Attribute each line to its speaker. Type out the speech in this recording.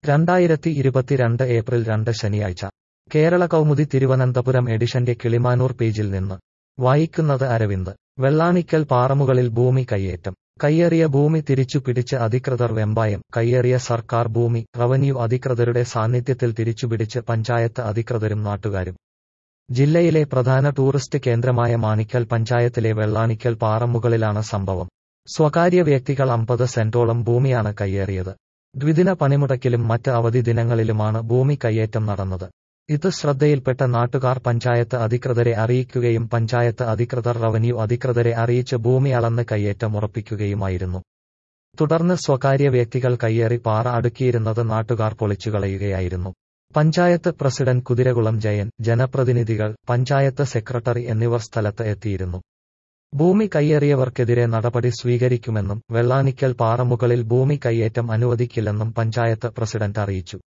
Speaker 1: 2022 April 2 ശനിയാഴ്ച കേരള കൗമുദി തിരുവനന്തപുരം എഡിഷന്റെ കിളിമാനൂർ പേജിൽ നിന്ന് വായിക്കുന്നത് അരവിന്ദ്. വെള്ളാണിക്കൽ പാറമുകളിൽ ഭൂമി കയ്യേറ്റം. കയ്യേറിയ ഭൂമി തിരിച്ചു പിടിച്ച് അധികൃതർ വെമ്പായം. കയ്യേറിയ സർക്കാർ ഭൂമി റവന്യൂ അധികൃതരുടെ സാന്നിധ്യത്തിൽ തിരിച്ചുപിടിച്ച് പഞ്ചായത്ത് അധികൃതരും നാട്ടുകാരും. ജില്ലയിലെ പ്രധാന ടൂറിസ്റ്റ് കേന്ദ്രമായ മാണിക്കൽ പഞ്ചായത്തിലെ വെള്ളാണിക്കൽ പാറമുകളിലാണ് സംഭവം. സ്വകാര്യ വ്യക്തികൾ 50 സെന്റോളം ഭൂമിയാണ് കയ്യേറിയത്. ദ്വിദിന പണിമുടക്കിലും മറ്റ് അവധി ദിനങ്ങളിലുമാണ് ഭൂമി കയ്യേറ്റം നടന്നത്. ഇത് ശ്രദ്ധയിൽപ്പെട്ട നാട്ടുകാർ പഞ്ചായത്ത് അധികൃതരെ അറിയിക്കുകയും പഞ്ചായത്ത് അധികൃതർ റവന്യൂ അധികൃതരെ അറിയിച്ച് ഭൂമി അളന്ന് കയ്യേറ്റം ഉറപ്പിക്കുകയുമായിരുന്നു. തുടർന്ന് സ്വകാര്യ വ്യക്തികൾ കയ്യേറി പാറ അടുക്കിയിരുന്നത് നാട്ടുകാർ പൊളിച്ചുകളയുകയായിരുന്നു. പഞ്ചായത്ത് പ്രസിഡന്റ് കുതിരകുളം ജയൻ, ജനപ്രതിനിധികൾ, പഞ്ചായത്ത് സെക്രട്ടറി എന്നിവർ സ്ഥലത്ത് എത്തിയിരുന്നു. ഭൂമി കയ്യേറിയവർക്കെതിരെ നടപടി സ്വീകരിക്കുമെന്നും വെള്ളാണിക്കൽ പാറമുകളിൽ ഭൂമി കയ്യേറ്റം അനുവദിക്കില്ലെന്നും പഞ്ചായത്ത് പ്രസിഡന്റ് അറിയിച്ചു.